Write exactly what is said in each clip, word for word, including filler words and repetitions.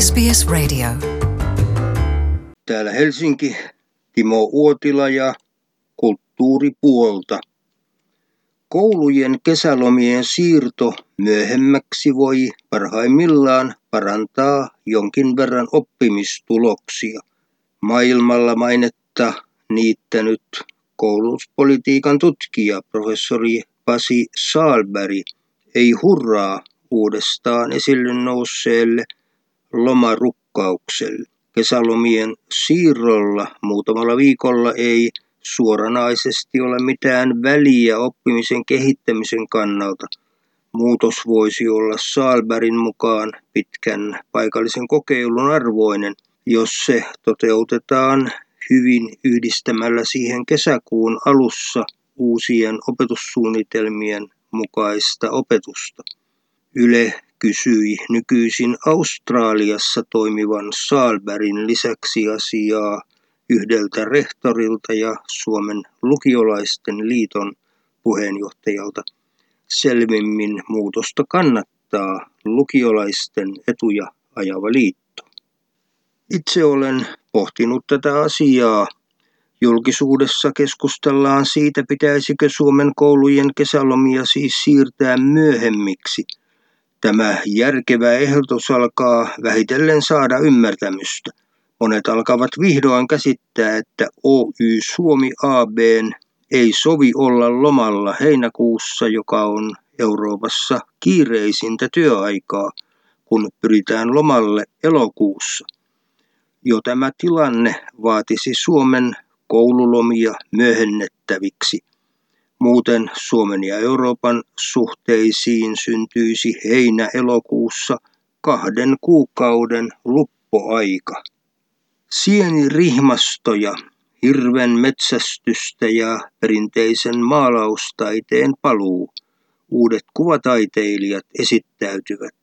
S B S Radio. Täällä Helsinki, Timo Uotila ja kulttuuripuolta. Koulujen kesälomien siirto myöhemmäksi voi parhaimmillaan parantaa jonkin verran oppimistuloksia. Maailmalla mainetta niittänyt koulutuspolitiikan tutkija professori Pasi Sahlberg ei hurraa uudestaan esille nousseelle lomarukkaukselle. Kesälomien siirrolla muutamalla viikolla ei suoranaisesti ole mitään väliä oppimisen kehittämisen kannalta. Muutos voisi olla Sahlbergin mukaan pitkän paikallisen kokeilun arvoinen, jos se toteutetaan hyvin yhdistämällä siihen kesäkuun alussa uusien opetussuunnitelmien mukaista opetusta. Yle kysyi nykyisin Australiassa toimivan Sahlbergin lisäksi asiaa yhdeltä rehtorilta ja Suomen lukiolaisten liiton puheenjohtajalta. Selvimmin muutosta kannattaa lukiolaisten etuja ajava liitto. Itse olen pohtinut tätä asiaa. Julkisuudessa keskustellaan siitä, pitäisikö Suomen koulujen kesälomia siis siirtää myöhemmiksi. Tämä järkevä ehdotus alkaa vähitellen saada ymmärtämystä. Monet alkavat vihdoin käsittää, että Oy Suomi A B:n ei sovi olla lomalla heinäkuussa, joka on Euroopassa kiireisintä työaikaa, kun pyritään lomalle elokuussa. Jo tämä tilanne vaatisi Suomen koululomia myöhennettäviksi. Muuten Suomen ja Euroopan suhteisiin syntyisi heinä-elokuussa kahden kuukauden luppoaika. Sienirihmastoja, hirven metsästystä ja perinteisen maalaustaiteen paluu. Uudet kuvataiteilijat esittäytyvät.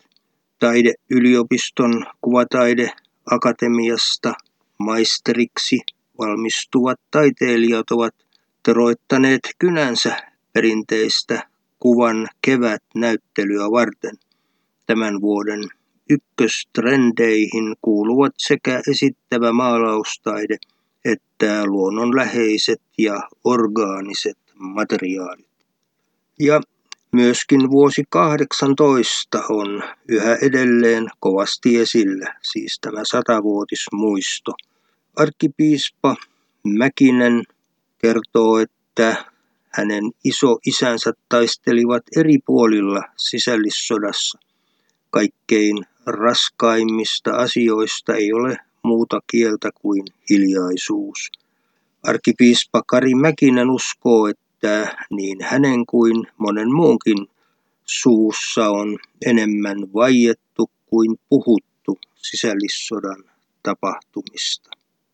Taideyliopiston kuvataideakatemiasta maisteriksi valmistuvat taiteilijat ovat teroittaneet kynänsä perinteistä kuvan kevätnäyttelyä varten. Tämän vuoden ykköstrendeihin kuuluvat sekä esittävä maalaustaide että luonnonläheiset ja orgaaniset materiaalit. Ja myöskin vuosi kahdeksantoista on yhä edelleen kovasti esillä, siis tämä satavuotismuisto. Arkkipiispa Mäkinen kertoo, että hänen isoisänsä taistelivat eri puolilla sisällissodassa. Kaikkein raskaimmista asioista ei ole muuta kieltä kuin hiljaisuus. Arkkipiispa Kari Mäkinen uskoo, että niin hänen kuin monen muunkin suussa on enemmän vaiettu kuin puhuttu sisällissodan tapahtumista.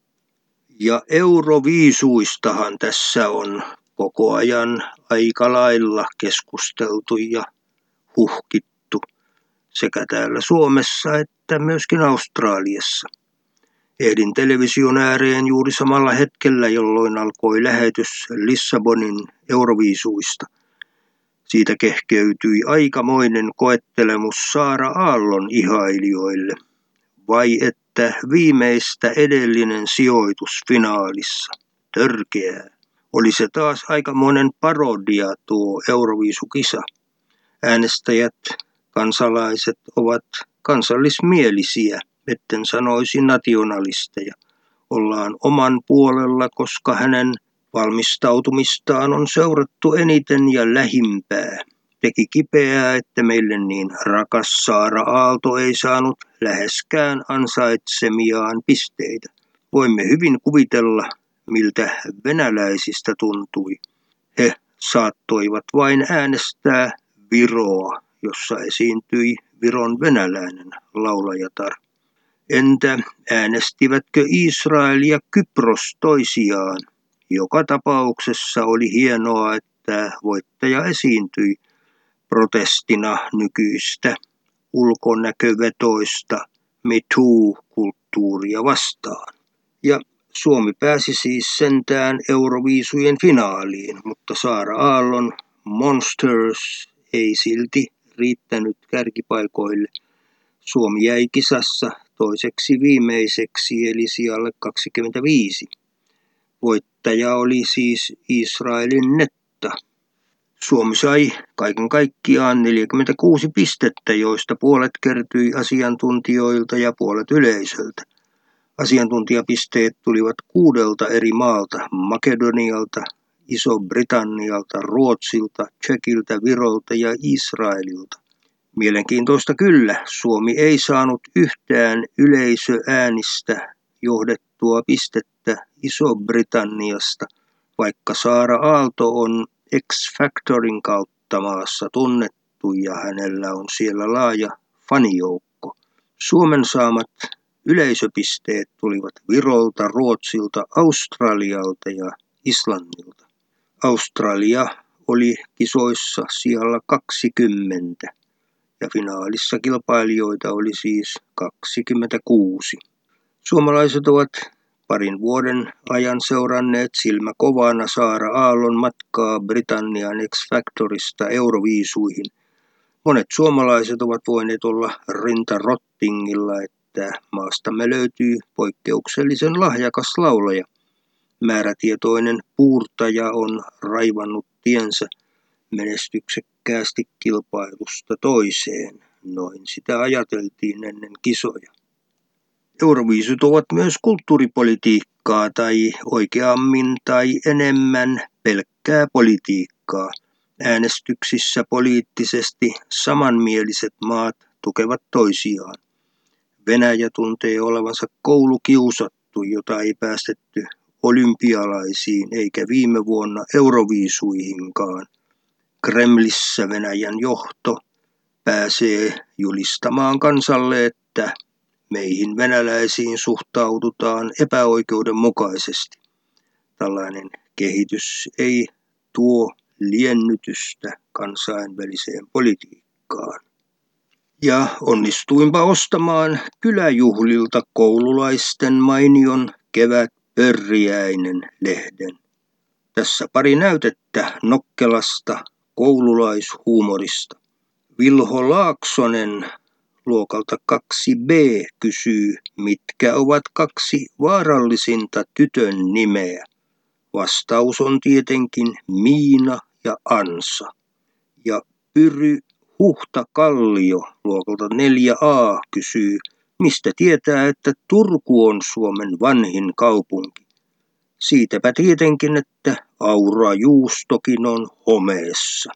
Ja euroviisuistahan tässä on koko ajan aika lailla keskusteltu ja huhkittu sekä täällä Suomessa että myöskin Australiassa. Ehdin television ääreen juuri samalla hetkellä, jolloin alkoi lähetys Lissabonin euroviisuista. Siitä kehkeytyi aikamoinen koettelemus Saara Aallon ihailijoille. Vai että viimeistä edellinen sijoitus finaalissa. Törkeää. Oli se taas aikamoinen parodia tuo euroviisukisa. Äänestäjät, kansalaiset ovat kansallismielisiä, etten sanoisi nationalisteja. Ollaan oman puolella, koska hänen valmistautumistaan on seurattu eniten ja lähimpää. Teki kipeää, että meille niin rakas Saara Aalto ei saanut läheskään ansaitsemiaan pisteitä. Voimme hyvin kuvitella, miltä venäläisistä tuntui. He saattoivat vain äänestää Viroa, jossa esiintyi Viron venäläinen laulajatar. Entä äänestivätkö Israel ja Kypros toisiaan? Joka tapauksessa oli hienoa, että voittaja esiintyi protestina nykyistä ulkonäkövetoista MeToo-kulttuuria vastaan. Ja Suomi pääsi siis sentään euroviisujen finaaliin, mutta Saara Aallon Monsters ei silti riittänyt kärkipaikoille. Suomi jäi kisassa toiseksi viimeiseksi eli sijalle kaksikymmentäviisi. Voittaja oli siis Israelin netta. Suomi sai kaiken kaikkiaan neljäkymmentäkuusi pistettä, joista puolet kertyi asiantuntijoilta ja puolet yleisöltä. Asiantuntijapisteet tulivat kuudelta eri maalta: Makedonialta, Iso-Britannialta, Ruotsilta, Tšekiltä, Virolta ja Israelilta. Mielenkiintoista kyllä, Suomi ei saanut yhtään yleisöäänistä johdettua pistettä Iso-Britanniasta, vaikka Saara Aalto on X-Factorin kautta maassa tunnettu ja hänellä on siellä laaja fanijoukko. Suomen saamat yleisöpisteet tulivat Virolta, Ruotsilta, Australialta ja Islannilta. Australia oli kisoissa sijalla kaksikymmentä ja finaalissa kilpailijoita oli siis kaksikymmentäkuusi. Suomalaiset ovat parin vuoden ajan seuranneet silmä kovana Saara Aallon matkaa Britannian X-Factorista Euroviisuihin. Monet suomalaiset ovat voineet olla rinta rottingilla, että maastamme löytyy poikkeuksellisen lahjakas laulaja. Määrätietoinen puurtaja on raivannut tiensä menestyksekkäästi kilpailusta toiseen. Noin sitä ajateltiin ennen kisoja. Euroviisut ovat myös kulttuuripolitiikkaa tai oikeammin tai enemmän pelkkää politiikkaa. Äänestyksissä poliittisesti samanmieliset maat tukevat toisiaan. Venäjä tuntee olevansa koulukiusattu, jota ei päästetty olympialaisiin eikä viime vuonna euroviisuihinkaan. Kremlissä Venäjän johto pääsee julistamaan kansalle, että meihin venäläisiin suhtaudutaan epäoikeudenmukaisesti. Tällainen kehitys ei tuo liennytystä kansainväliseen politiikkaan. Ja onnistuinpa ostamaan kyläjuhlilta koululaisten mainion Kevät-pörriäinen-lehden. Tässä pari näytettä nokkelasta koululaishuumorista. Vilho Laaksonen luokalta kaksi B kysyy, mitkä ovat kaksi vaarallisinta tytön nimeä. Vastaus on tietenkin Miina ja Ansa. Ja Pyry Huhtakallio luokalta neljä A kysyy, mistä tietää, että Turku on Suomen vanhin kaupunki. Siitäpä tietenkin, että aurajuustokin on homeessa.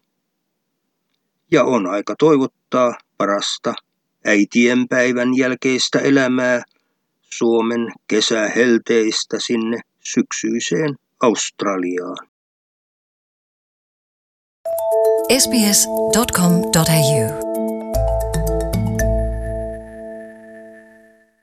Ja on aika toivottaa parasta äitienpäivän jälkeistä elämää Suomen kesähelteistä sinne syksyiseen Australiaan. S B S dot com dot A U